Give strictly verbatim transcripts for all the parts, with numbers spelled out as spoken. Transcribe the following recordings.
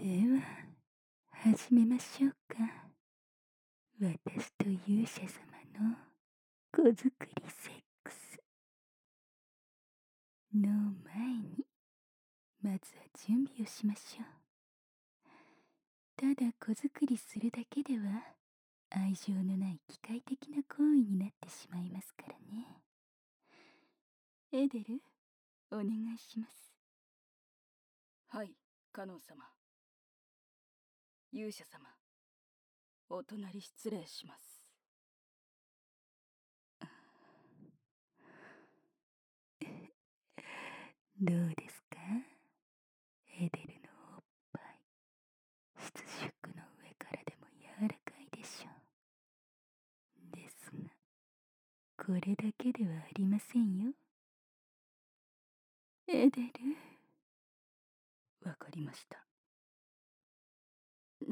では始めましょうか。私と勇者様の子作りセックスの前に、まずは準備をしましょう。ただ子作りするだけでは愛情のない機械的な行為になってしまいますからね。エデル、お願いします。 はい、カノン様。勇者様、お隣失礼します。 どうですか、エデルのおっぱい。質縮の上からでも柔らかいでしょう。ですが、これだけではありませんよ。エデル。 わかりました。うん。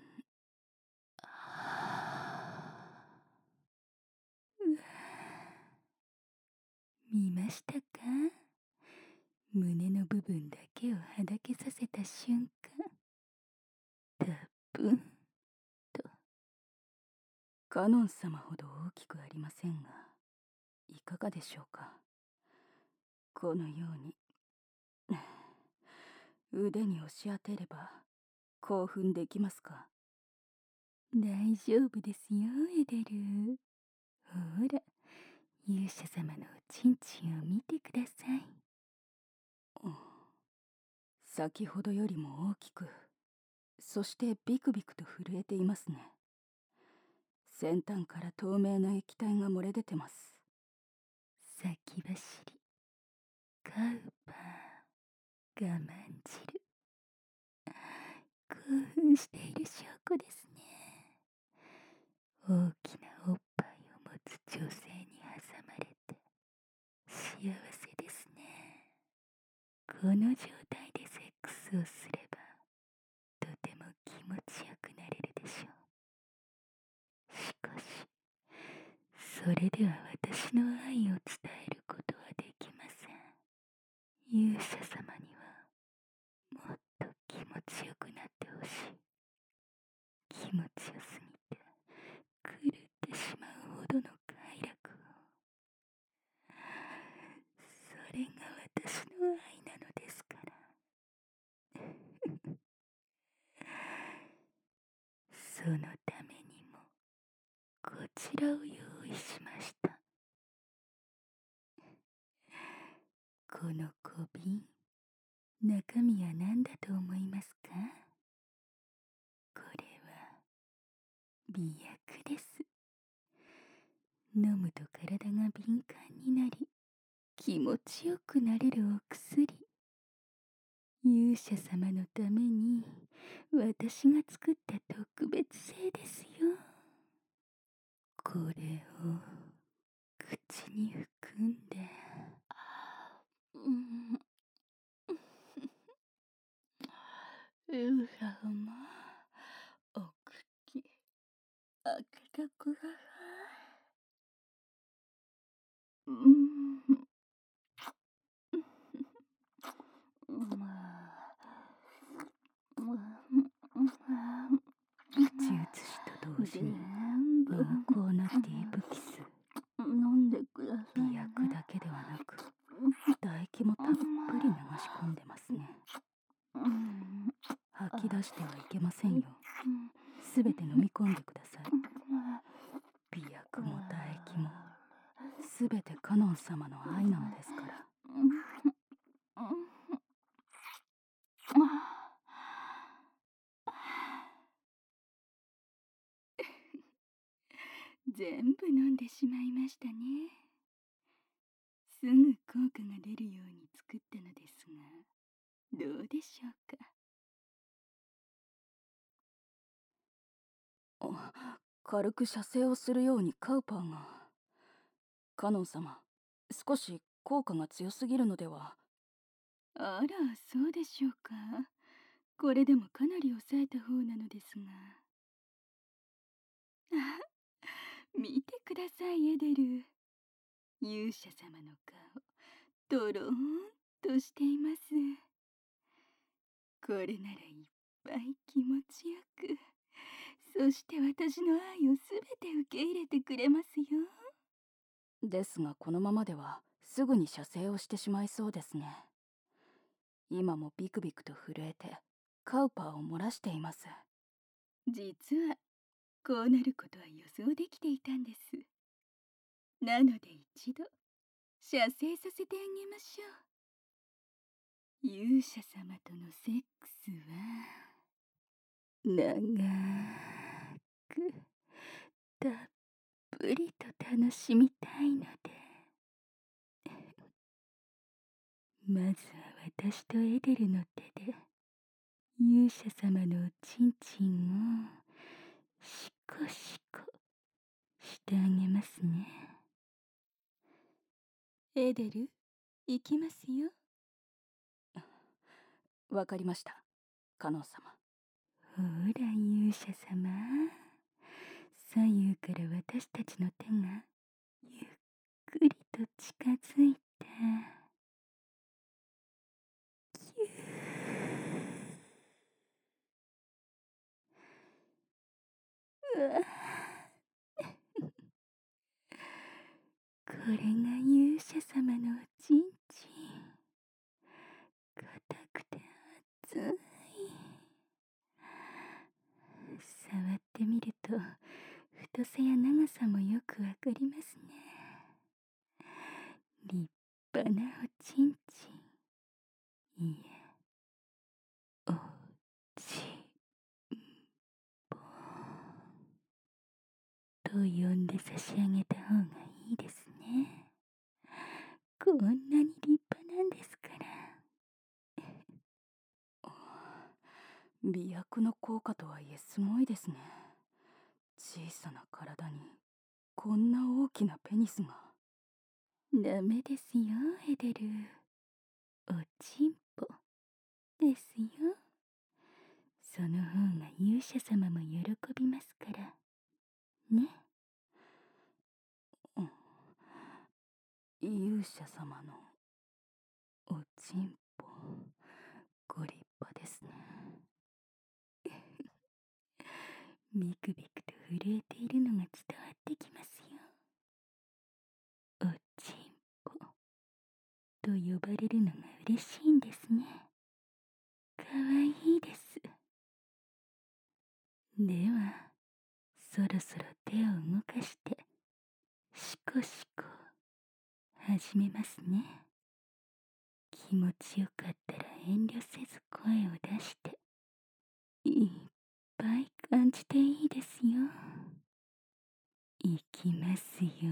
見ましたか？胸の部分だけをはだけさせた瞬間、たっぷんと。 カノン様ほど大きくありませんが、いかがでしょうか。このように腕に押し当てれば興奮できますか？ 大丈夫ですよ、エデル。ほら、勇者様のおちんちんを見てください。 うん、先ほどよりも大きく、そしてビクビクと震えていますね。先端から透明な液体が漏れ出てます。 先走り、カウパー、我慢汁。興奮している証拠ですね。大きなおっぱいを持つ女性に挟まれて幸せですね。この状態でセックスをすればとても気持ちよくなれるでしょう。しかしそれでは私の愛を伝えることはできません。勇者様にはもっと気持ちよくなってほしい。気持ちよすぎて狂ってしまうほどの快楽を。それが私の愛なのですから。そのためにもこちらを用意しました。この小瓶、中身は何だと思いますか？これは美薬です。飲むと体が敏感になり気持ちよくなれるお薬。勇者様のために私が作った特別製ですよ。これを口に含んで、うん、勇者様、お口開けてください。うん、 口移しと同時に濃厚なディープキス。 飲んでくださいね。 美薬だけではなく唾液もたっぷり流し込んでますね。吐き出してはいけませんよ。すべて飲み込んでください。美薬も唾液もすべてカノン様の愛なのですから。 全部飲んでしまいましたね。すぐ効果が出るように作ったのですが、どうでしょうか。 軽く射精をするようにカウパーが。カノン様、少し効果が強すぎるのでは。 あら、そうでしょうか。これでもかなり抑えた方なのですが。あ、見てください、エデル。勇者様の顔、とろーんとしています。これならいっぱぱい気持ちよく、そして私の愛をすべて受け入れてくれますよ。 ですがこのままではすぐに射精をしてしまいそうですね。今もビクビクと震えてカウパーを漏らしています。 実はこうなることは予想できていたんです。なので一度射精させてあげましょう。勇者様とのセックスは長くたっぷりと楽しみたいので、まずは私とエデルの手で勇者様のおちんちんをシコシコしてあげますね。エデル、行きますよ。 わかりました、カノン様。 ほら勇者様、左右から私たちの手がゆっくりと近づいて、キュー、うわこれが勇者様のおちんちん、硬くて熱い。触ってみると太さや長さもよくわかりますね。立派なおちんちん、いえ、おちんぽと呼んで差し上げた方がいいですね。こんなに立派なんですから。 媚薬の効果とはいえすごいですね。小さな体にこんな大きなペニスが。 ダメですよエデル、おちんぽですよ。その方が勇者様も喜びますからね。 うん、勇者様のおちんぽご立派ですね。 ビクビクと震えているのが伝わってきますよ。おちんぽと呼ばれるのが嬉しいんですね。かわいいです。ではそろそろ手を動かしてシコシコ始めますね。気持ちよかったら遠慮せず声を出していっぱい感じていいですよ。いきますよ。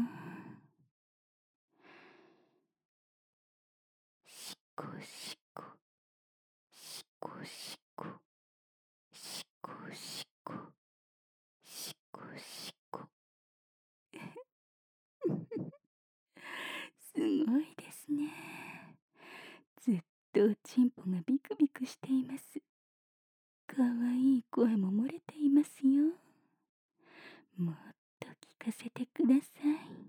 シコシコシコシコシコシコシコシコすごいですね。ずっとおちんぽがビクビクしています。かわいい声も漏れていますよ。もっと聞かせてください。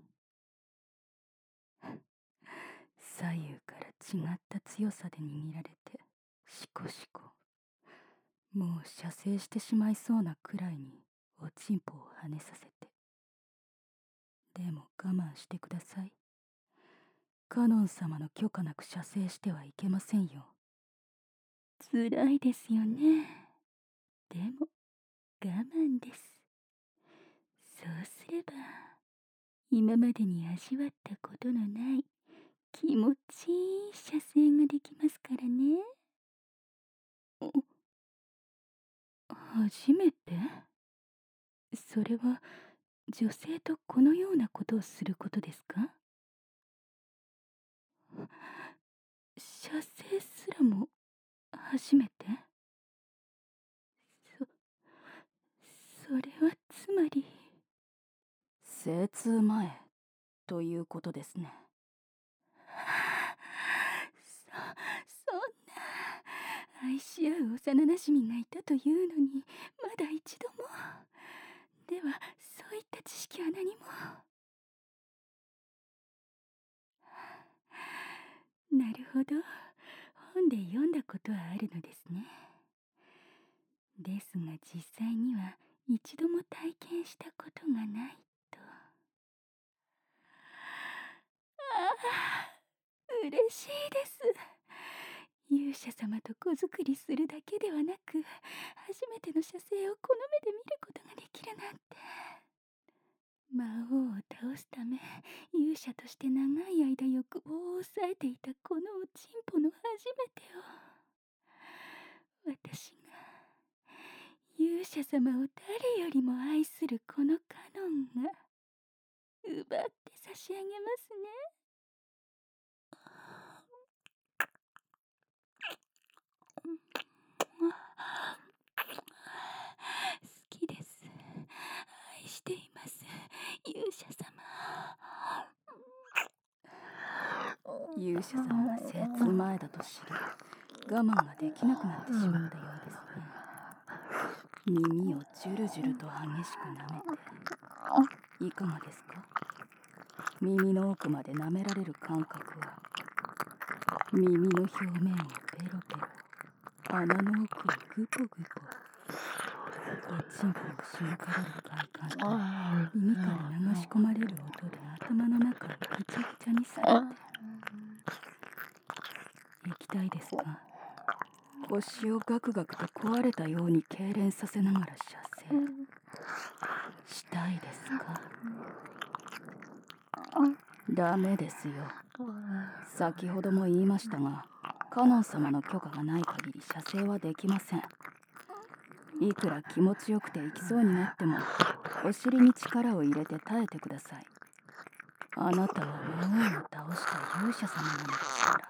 左右から違った強さで握られてシコシコ。もう射精してしまいそうなくらいにおちんぽを跳ねさせて。でも我慢してください。カノン様の許可なく射精してはいけませんよ。 つらいですよね。でも我慢です。そうすれば今までに味わったことのない気持ちいい射精ができますからね。初めて？それは女性とこのようなことをすることですか？射精すらも初めて？そ、それはつまり。 精通前ということですね。 そ、そんな。愛し合う幼なじみがいたというのにまだ一度も。ではそういった知識は何も。なるほど、本で読んだことはあるのですね。 ですが実際には一度も体験したことがないと。ああ、嬉しいです。勇者様と子作りするだけではなく、初めての写生をこの目で見ることができるなんて。魔王を倒すため、勇者として長い間欲望を抑えていたこのおちんぽの初めてを、私が勇者様を誰よりも愛するこのカノンが奪って差し上げますね。好きです。愛しています、勇者様。 勇者様は精通前だと知り、我慢ができなくなってしまったようですね。耳をジュルジュルと激しく舐めて、いかがですか？耳の奥まで舐められる感覚は、耳の表面をペロペロ、穴の奥をグポグポ、おちんぽをしごかれる快感と耳から流し込まれる音で頭の中をぐちゃぐちゃにされて、液体ですか？腰をガクガクと壊れたように痙攣させながら射精したいですか？ダメですよ。先ほども言いましたが、カノン様の許可がない限り射精はできません。いくら気持ちよくて行きそうになっても、お尻に力を入れて耐えてください。あなたは魔王を倒した勇者様なのですから、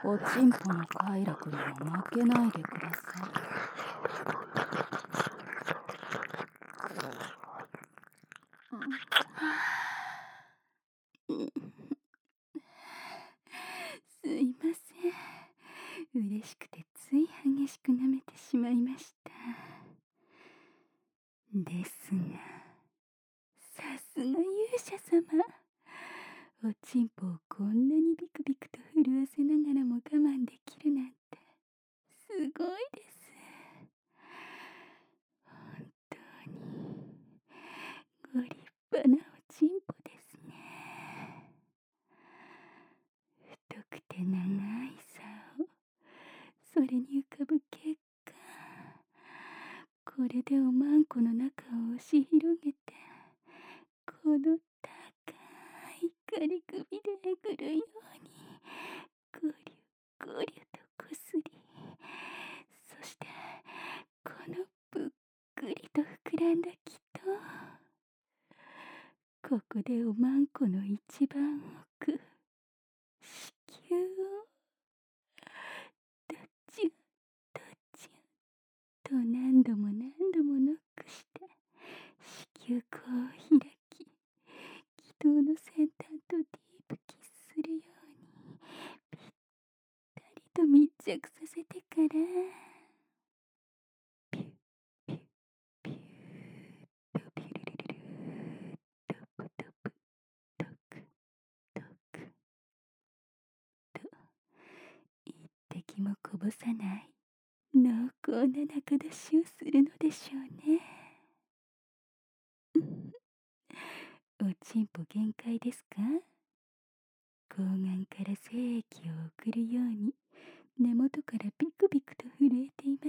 おちんぽの快楽にも負けないでください。 すいません。嬉しくてつい激しく舐めてしまいました。ですが、さすが勇者様。おちんぽをこんなにビクビクと震わせながらも我慢できるなんて、すごいです。本当にご立派なおちんぽですね。太くて長い竿、それに浮かぶ血管、これでおまんこの中を押し広げて、この高い仮首でえぐるようにゴリュゴリュとこすり、そしてこのぷっくりと膨らんだ気と、ここでおまんこの一番奥、子宮をドチュンドチュンと何度も何度もノックして、子宮口を開き、気道の先端とディープキスするようにぴったりと密着させてから、ピュッピュッピューッとピュルルルルーッとプトプトクトクと一滴もこぼさない濃厚な中出しをするのでしょうね。おちんぽ限界ですか？睾丸から精液を送るように根元からビクビクと震えています。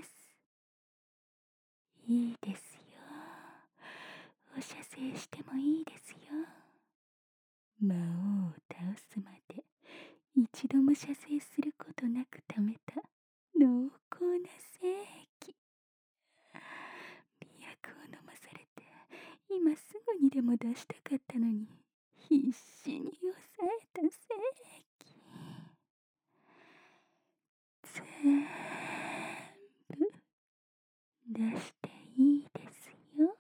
いいですよ。お射精してもいいですよ。魔王を倒すまで一度も射精することなく溜めた濃厚な精液。美薬を飲まされて今すぐにでも出したかったのに、必死に抑えた精液。全部出していいですよ。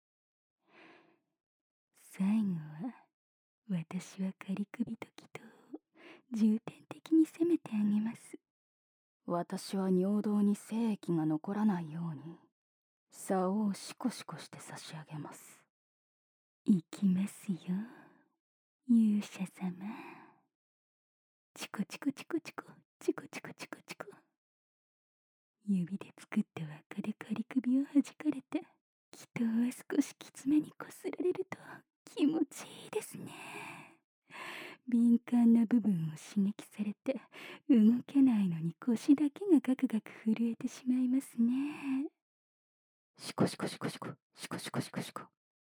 最後は私は仮首と気道を重点的に攻めてあげます。 私は尿道に精液が残らないように竿をシコシコして差し上げます。 いきますよ、勇者様。チコチコチコチコチコチコチコチコ。 指で作った輪っかで仮首を弾かれて、祈祷は少しきつめにこすられると気持ちいいですね。敏感な部分を刺激されて、動けないのに腰だけがガクガク震えてしまいますね。 シコシコシコシコシコシコシコシコ。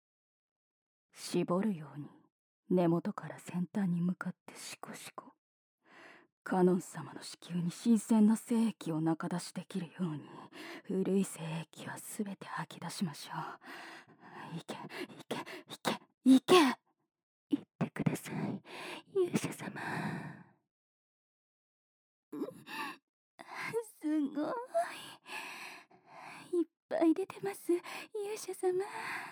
絞るように根元から先端に向かってシコシコ。カノン様の子宮に新鮮な精液を中出しできるように、古い精液はすべて吐き出しましょう。いけいけいけいけ。 言ってください、勇者様。すごい、いっぱい出てます、勇者様。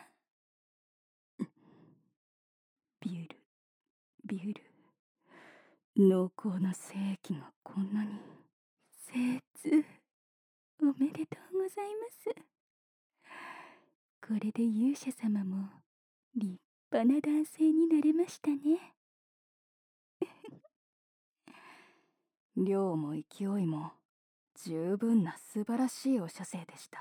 ビュルビュル、濃厚な精液がこんなに。 精通おめでとうございます。これで勇者様も立派な男性になれましたね。 量も勢いも十分な素晴らしいお射精でした。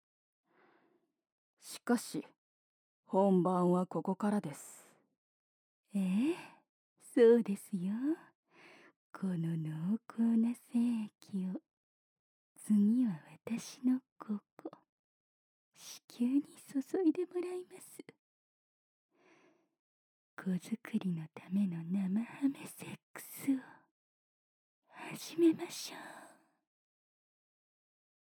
しかし本番はここからです。 ええ、そうですよ。この濃厚な精液を次は私のここ子宮に注いでもらいます。子作りのための生ハメセックスを始めましょう。